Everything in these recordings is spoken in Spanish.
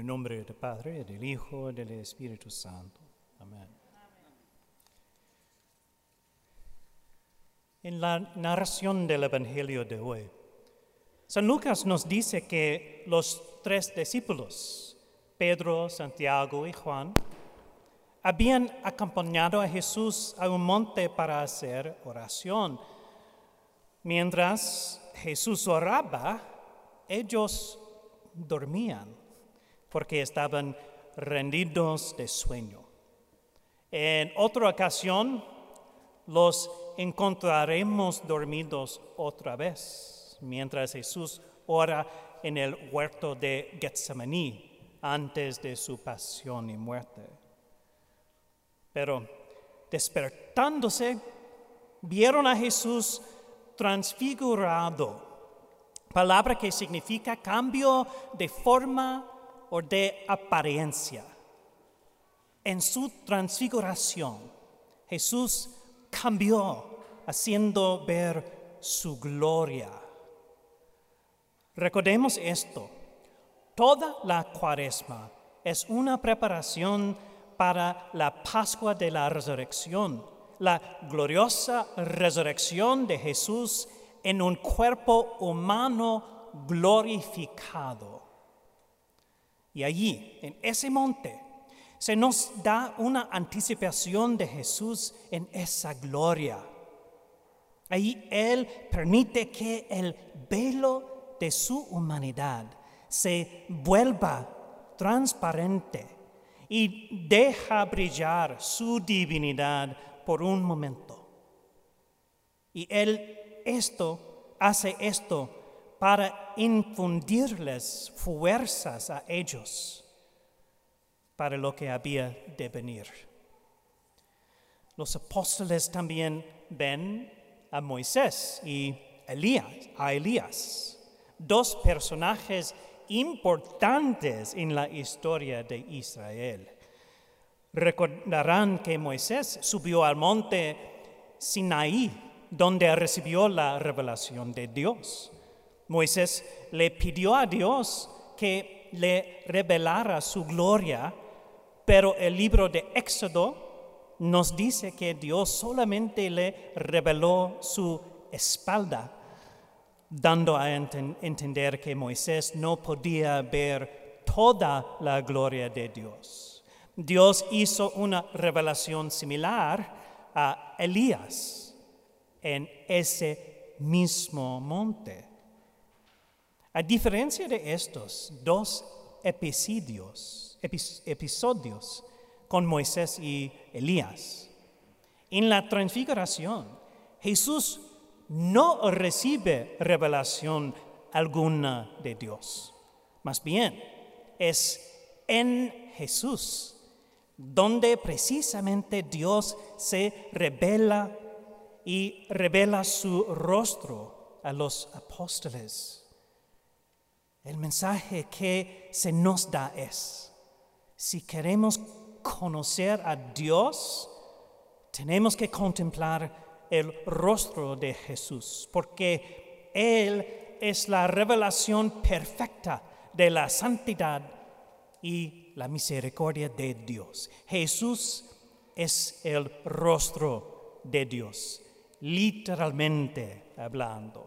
el nombre del Padre, del Hijo, y del Espíritu Santo. Amén. En la narración del Evangelio de hoy, San Lucas nos dice que los 3 discípulos, Pedro, Santiago y Juan, habían acompañado a Jesús a un monte para hacer oración. Mientras Jesús oraba, ellos dormían porque estaban rendidos de sueño. En otra ocasión, los encontraremos dormidos otra vez, mientras Jesús ora en el huerto de Getsemaní antes de su pasión y muerte. Pero despertándose, vieron a Jesús transfigurado, palabra que significa cambio de forma o de apariencia. En su transfiguración, Jesús cambió, haciendo ver su gloria. Recordemos esto: toda la Cuaresma es una preparación para la Pascua de la Resurrección, la gloriosa resurrección de Jesús en un cuerpo humano glorificado. Y allí, en ese monte, se nos da una anticipación de Jesús en esa gloria. Ahí Él permite que el velo de su humanidad se vuelva transparente y deja brillar su divinidad por un momento. Y Él hace esto para infundirles fuerzas a ellos para lo que había de venir. Los apóstoles también ven a Moisés y a Elías, 2 personajes importantes en la historia de Israel. Recordarán que Moisés subió al monte Sinaí, donde recibió la revelación de Dios. Moisés le pidió a Dios que le revelara su gloria, pero el libro de Éxodo nos dice que Dios solamente le reveló su espalda, dando a entender que Moisés no podía ver toda la gloria de Dios. Dios hizo una revelación similar a Elías en ese mismo monte. A diferencia de estos 2 episodios con Moisés y Elías, en la transfiguración, Jesús no recibe revelación alguna de Dios. Más bien, es en Jesús donde precisamente Dios se revela y revela su rostro a los apóstoles. El mensaje que se nos da es: si queremos conocer a Dios, tenemos que contemplar el rostro de Jesús, porque Él es la revelación perfecta de la santidad y la misericordia de Dios. Jesús es el rostro de Dios, literalmente hablando.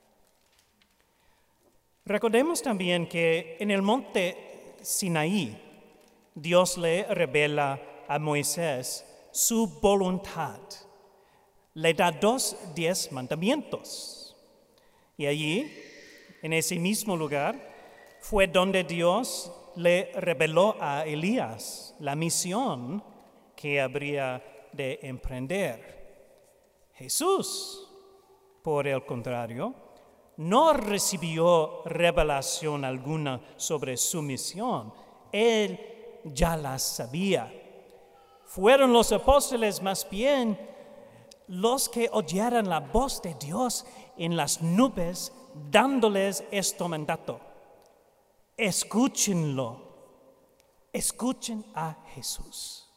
Recordemos también que en el monte Sinaí, Dios le revela a Moisés su voluntad. Le da 10 mandamientos. Y allí, en ese mismo lugar, fue donde Dios le reveló a Elías la misión que habría de emprender. Jesús, por el contrario, no recibió revelación alguna sobre su misión. Él ya la sabía. Fueron los apóstoles más bien los que oyeran la voz de Dios en las nubes, dándoles este mandato: escúchenlo, escuchen a Jesús.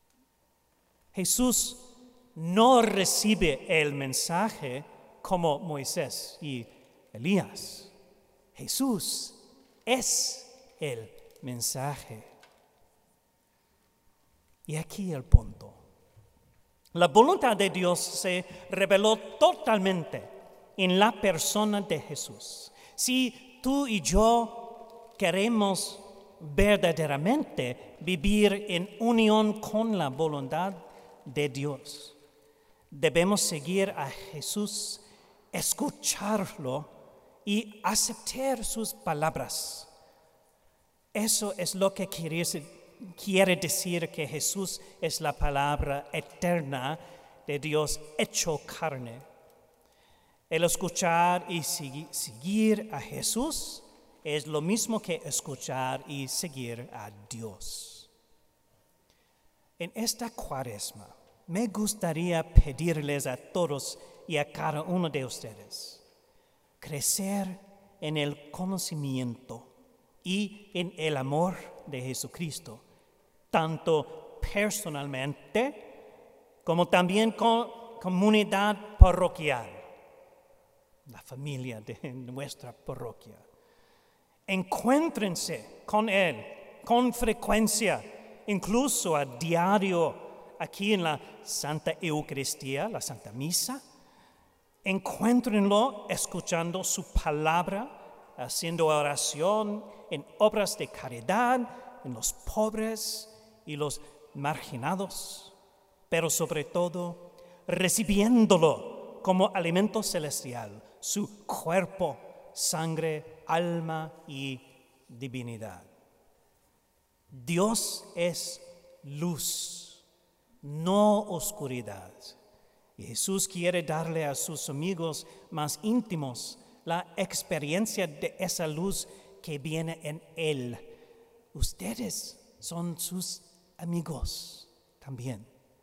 Jesús no recibe el mensaje como Moisés y Elías. Jesús es el mensaje. Y aquí el punto. La voluntad de Dios se reveló totalmente en la persona de Jesús. Si tú y yo queremos verdaderamente vivir en unión con la voluntad de Dios, debemos seguir a Jesús, escucharlo y aceptar sus palabras. Eso es lo que quiere decir que Jesús es la palabra eterna de Dios hecho carne. El escuchar y seguir a Jesús es lo mismo que escuchar y seguir a Dios. En esta Cuaresma, me gustaría pedirles a todos y a cada uno de ustedes crecer en el conocimiento y en el amor de Jesucristo, tanto personalmente como también con comunidad parroquial, la familia de nuestra parroquia. Encuéntrense con Él con frecuencia, incluso a diario, aquí en la Santa Eucaristía, la Santa Misa. Encuéntrenlo escuchando su palabra, haciendo oración en obras de caridad, en los pobres y los marginados, pero sobre todo recibiéndolo como alimento celestial, su cuerpo, sangre, alma y divinidad. Dios es luz, no oscuridad. Y Jesús quiere darle a sus amigos más íntimos la experiencia de esa luz que viene en Él. Ustedes son sus amigos también.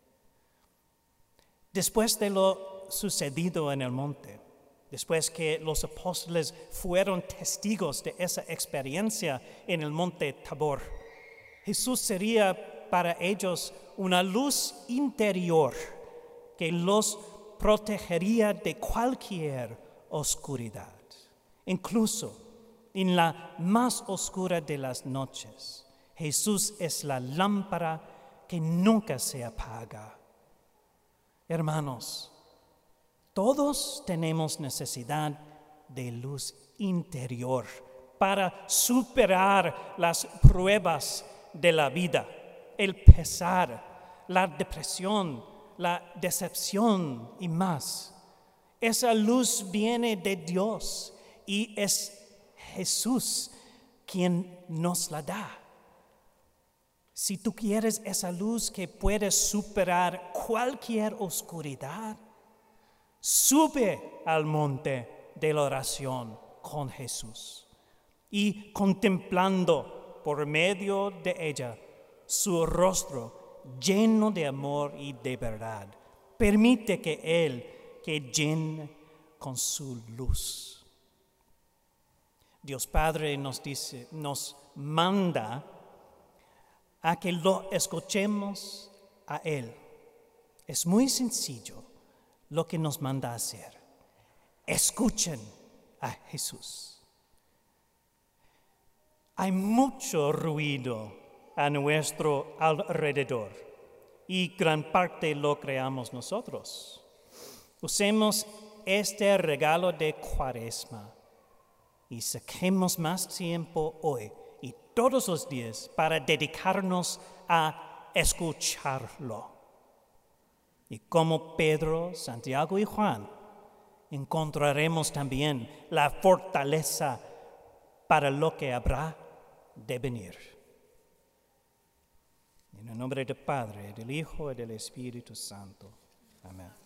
Después de lo sucedido en el monte, después que los apóstoles fueron testigos de esa experiencia en el monte Tabor, Jesús sería para ellos una luz interior que los protegería de cualquier oscuridad, incluso en la más oscura de las noches. Jesús es la lámpara que nunca se apaga. Hermanos, todos tenemos necesidad de luz interior para superar las pruebas de la vida, el pesar, la depresión, la decepción y más. Esa luz viene de Dios y es Jesús quien nos la da. Si tú quieres esa luz que puede superar cualquier oscuridad, sube al monte de la oración con Jesús y contemplando por medio de ella su rostro lleno de amor y de verdad, permite que Él te llene con su luz. Dios Padre nos manda a que lo escuchemos a Él. Es muy sencillo lo que nos manda a hacer. Escuchen a Jesús. Hay mucho ruido a nuestro alrededor y gran parte lo creamos nosotros. Usemos este regalo de Cuaresma y saquemos más tiempo hoy y todos los días para dedicarnos a escucharlo. Y como Pedro, Santiago y Juan, encontraremos también la fortaleza para lo que habrá de venir. En el nombre del Padre, del Hijo y del Espíritu Santo. Amén.